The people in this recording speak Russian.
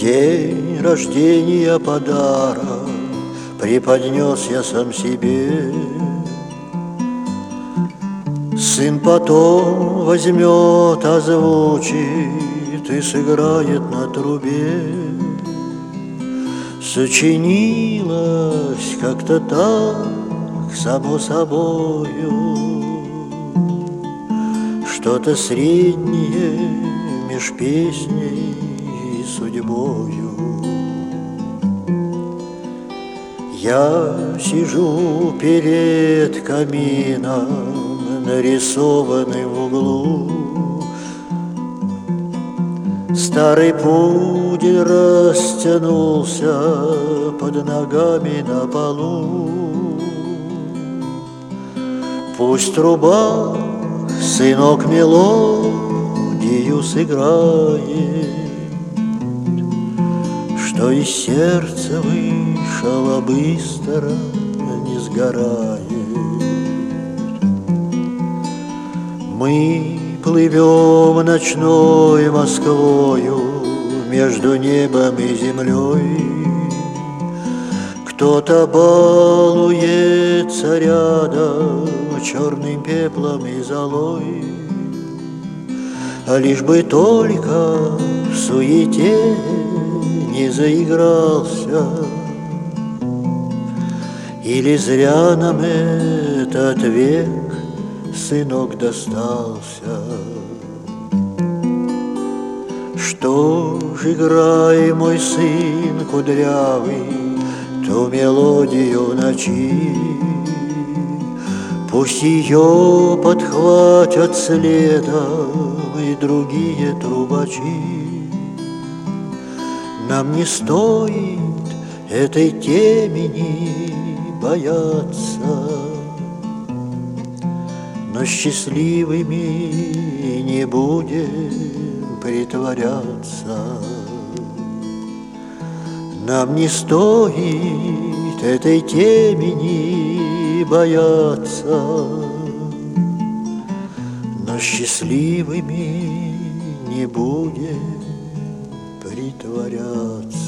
День рождения подарок преподнес я сам себе. Сын потом возьмет, озвучит и сыграет на трубе. Сочинилось как-то так, само собою, что-то среднее меж песней и судьбою. Я сижу перед камином, нарисованный в углу. Старый пудель растянулся под ногами на полу. Пусть труба, сынок, мелодию сыграет, что из сердца вышла быстро, не сгорает. Мы плывем ночной Москвою между небом и землей. Кто-то балуется рядом черным пеплом и золой, а лишь бы только в суете не заигрался. Или зря нам этот век, сынок, достался. Что ж, играй, мой сын кудрявый, ту мелодию ночи. Пусть ее подхватят следом и другие трубачи. Нам не стоит этой темени бояться, но счастливыми не будем притворяться. Нам не стоит этой темени бояться, но счастливыми не будем притворяться.